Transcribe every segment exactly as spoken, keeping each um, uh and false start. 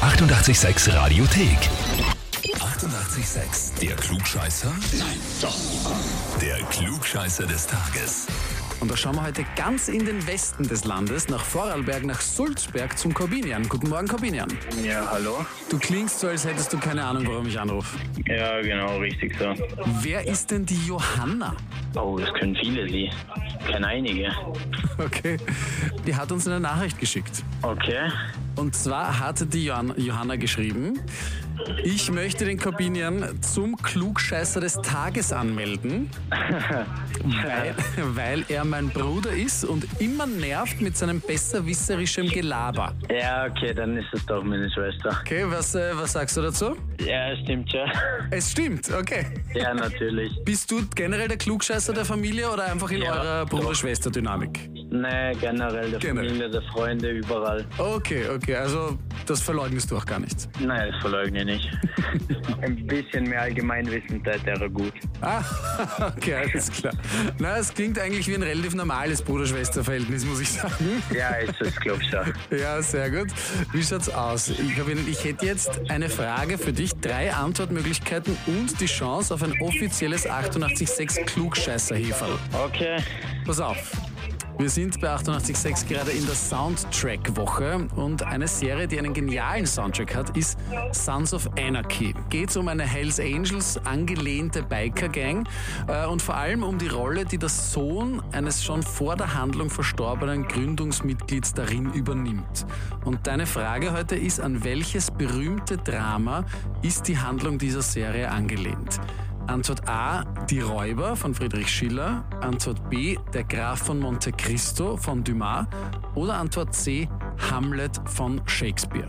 achtundachtzig Komma sechs Radiothek. achtundachtzig Komma sechs. Der Klugscheißer? Nein, doch. Der Klugscheißer des Tages. Und da schauen wir heute ganz in den Westen des Landes, nach Vorarlberg, nach Sulzberg zum Corbinian. Guten Morgen, Corbinian. Ja, hallo? Du klingst so, als hättest du keine Ahnung, warum ich anrufe. Ja, genau, richtig so. Wer ist denn die Johanna? Oh, das können viele, die. Ich kenne einige. Okay. Die hat uns eine Nachricht geschickt. Okay. Und zwar hatte die Johanna, Johanna geschrieben, ich möchte den Corbinian zum Klugscheißer des Tages anmelden, weil, weil er mein Bruder ist und immer nervt mit seinem besserwisserischem Gelaber. Ja, okay, dann ist es doch meine Schwester. Okay, was, äh, was sagst du dazu? Ja, stimmt ja. Es stimmt, okay. Ja, natürlich. Bist du generell der Klugscheißer der Familie oder einfach in Ja, eurer Bruder-Schwester-Dynamik? Nee, generell der Generell. Familie, der Freunde, überall. Okay, okay, also das verleugnest du auch gar nicht. Nein, das verleugne ich nicht. Ein bisschen mehr Allgemeinwissen, das wäre gut. Ah, okay, alles klar. Na, es klingt eigentlich wie ein relativ normales Bruder-Schwester-Verhältnis, muss ich sagen. Ja, ist es, glaub ich schon. Ja, sehr gut. Wie schaut's aus? Ich, glaub, ich hätte jetzt eine Frage für dich, drei Antwortmöglichkeiten und die Chance auf ein offizielles achtundachtzig Komma sechs Klugscheißer-Heferl. Okay. Pass auf. Wir sind bei achtundachtzig Komma sechs gerade in der Soundtrack-Woche und eine Serie, die einen genialen Soundtrack hat, ist Sons of Anarchy. Geht um eine Hells Angels angelehnte Biker-Gang äh, und vor allem um die Rolle, die der Sohn eines schon vor der Handlung verstorbenen Gründungsmitglieds darin übernimmt. Und deine Frage heute ist, an welches berühmte Drama ist die Handlung dieser Serie angelehnt? Antwort A, Die Räuber von Friedrich Schiller. Antwort B, Der Graf von Monte Cristo von Dumas. Oder Antwort C, Hamlet von Shakespeare.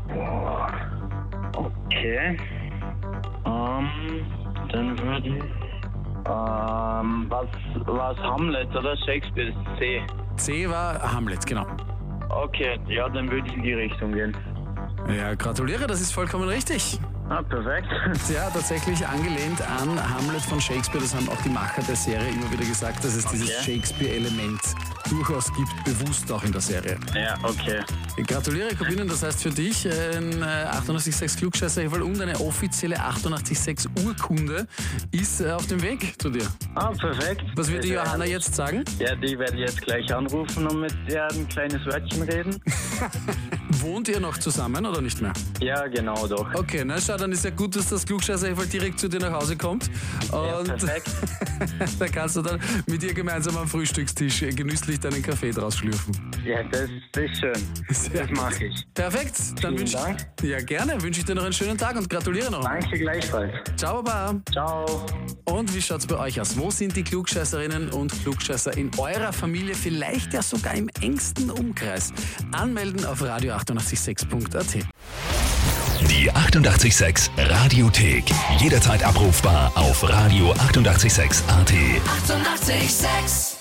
Okay. Ähm, dann würde ich... Ähm, was, was Hamlet oder Shakespeare? C. C war Hamlet, genau. Okay, ja, dann würde ich in die Richtung gehen. Ja, gratuliere, das ist vollkommen richtig. Ah, perfekt. Ja, tatsächlich angelehnt an Hamlet von Shakespeare. Das haben auch die Macher der Serie immer wieder gesagt, dass es dieses Okay. Shakespeare-Element durchaus gibt, bewusst auch in der Serie. Ja, okay. Ich gratuliere, Corbinian, das heißt für dich ein achtundachtzig Komma sechs Klugscheißer und eine offizielle achtundachtzig Komma sechs Urkunde ist äh, auf dem Weg zu dir. Ah, perfekt. Was wird die Ja, Johanna jetzt sagen? Ja, die werde ich jetzt gleich anrufen und mit ihr ein kleines Wörtchen reden. Wohnt ihr noch zusammen oder nicht mehr? Ja, genau, doch. Okay, na schau, dann ist ja gut, dass das Klugscheißer direkt zu dir nach Hause kommt. Ja, Und perfekt. da kannst du dann mit ihr gemeinsam am Frühstückstisch genüsslich deinen Kaffee draus schlürfen. Ja, das, das ist schön. Sehr Das mache ich. Perfekt, dann Vielen wünsche Dank. Ja, gerne. Wünsche ich dir noch einen schönen Tag und gratuliere noch. Danke gleichfalls. Ciao, Baba. Ciao. Und wie schaut's bei euch aus? Wo sind die Klugscheißerinnen und Klugscheißer in eurer Familie? Vielleicht ja sogar im engsten Umkreis. Anmelden auf radio achtundachtzig sechs punkt a t. Die achtundachtzig Komma sechs Radiothek. Jederzeit abrufbar auf radio achtundachtzig Komma sechs punkt a t. achtundachtzig Komma sechs